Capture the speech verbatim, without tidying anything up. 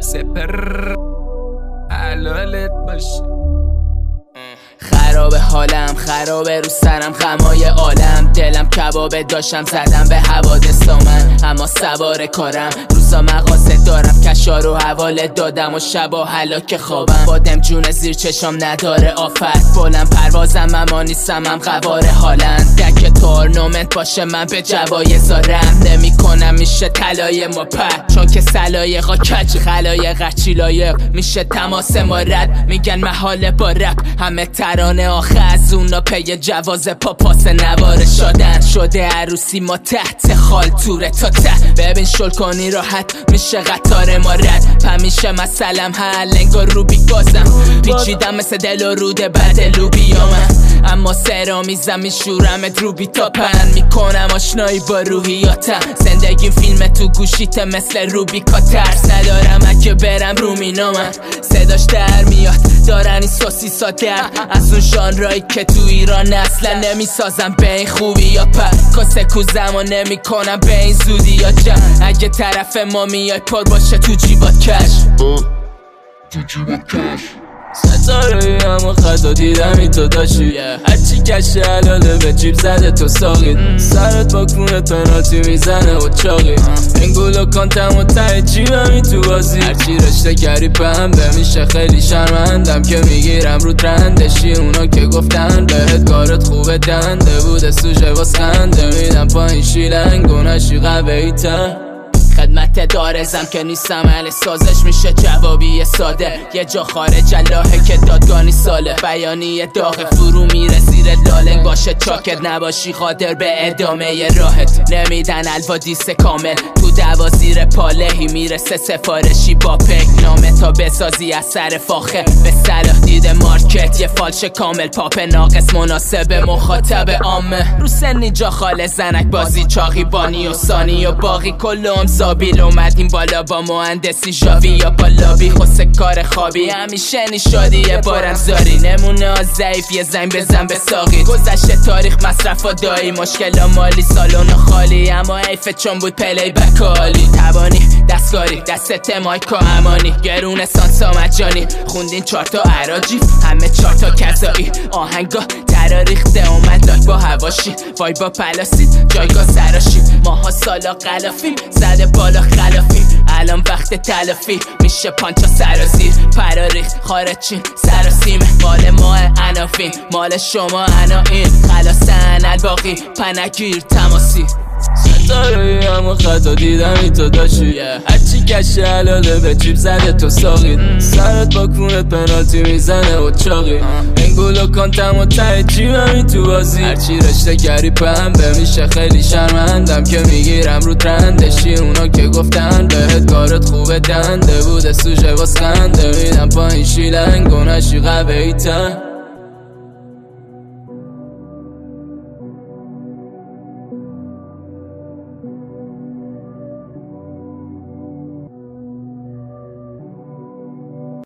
سپر حلالت باشه. خراب حالم، خرابه رو سرم غمای عالم، دلم کبابه داشتم زدم به حوادث من، اما سوار کارم روزا مغازه دارم، کشا رو حواله دادم و شبا هلاک خوابم، بادم جون زیر چشام نداره آفت، بلند پروازم اما نیستم هم قوار حالن، دک تورنمنت باشه من به جوایز رم نمی کنم، میشه طلای ما پر چون که سلایقا کج، خلایق چی لایق میشه تماس ما رد، میگن محاله با رپ همه ترانه آخه از اونا پی جواز پاپاس نواره شدن، شده عروسی ما تحت خال توره تا ته، ببین شل کنی راحت میشه قطار ما رد، همیشه مسلم حل انگار روبی بازم، پیچیدم مثل دل و روده بد لوبیا من، اما سرامیزم میشورمت روبی تا پن، میکنم آشنایی با روحیاتم، زندگیم فیلم تو گوشیت مثل روبیکا، ترس ندارم اگه برم رو مینامم، صداش در میاد دارن این سوسیسا در از اون ژانرایی که تو ایران اصلا نمیسازم به این خوبی یا پر، کاسه کوزم و نمی کنم به این زودی یا جمع، اگه طرف ما میای پر باشه تو جیبات کش تو جیبات کش، ستاره اما خطا دیدم این تو داشتی، هرچی کشه حلاله به جیب زده تو ساقید، سرت با کونت پنالتی میزنه و چاقی، این گلو کانتم و ته جیبم این تو بازی، هرچی رشته کری پنبه میشه خیلی شرمندم که میگیرم رو ترندشی، اونا که گفتن بهت کارت خوبه دنده بوده سوژه واس خنده، میدم پایین شیلنگ و نشی قوی تر، خدمت دارزم که نیستم اهل سازش میشه جوابی ساده، یه جا خارج اللهه که دادگانی ساله، بیانی داغ فرو میره زیر لاله، باشه چاکت نباشی خاطر به ادامه راهت، نمیدن الوادیس کامل تو دوا زیر پالهی میرسه سفارشی با پک نامه تا بسازی از سر فاخه به صلاح دید مارکت، یه فالش کامل پاپ ناقص مناسب مخاطب عامه، رو سنی جا خاله زنک بازی چاقی بانی و سانی و باقی کلهم زابیل، اومدیم بالا با مهندسی ژاوی یا با لابی، خسته کار خوابی همیشه نشادی یه بارم زاری، نمونه ها ضعیف یه زنگ بزن به ساقی، گذشته تاریخ مصرف و دایی مشکل مالی سالن خالی، اما حیف چون بود پلی بک عالی، تبانی دستکاری دستت مایکا امانی، گرون سانسا مجانی، خوندین چارتا عراجیف همه چارتا کذایی، آهنگا ترا ریخته اومد لاک با هواشی، وای با پلاسید جایگاه سراشی، ماها سالا غلافیم زده بالا خلافی، الان وقت تلافی میشه پانچا سرازیر، پراریخ خارجین سراسیمه، مال ما عناوین مال شما انا این خلاصن الباقی پنگیر تماسی، ستاره اما خطا دیدم این تو داشتی، هرچی کشه حلاله به جیب زده تو ساقید، سرت با کونت پنالتی میزنه و چاقی، این گلو کانتم و ته جیبم این تو بازی، هرچی رشته گری پنبه میشه خیلی شرمندم که میگیرم رو ترندشی، اونا که گفتن بهت کارت خوبه دنده بوده سوژه واس خنده، میدم پایین شیلنگ و نشی قوی تر.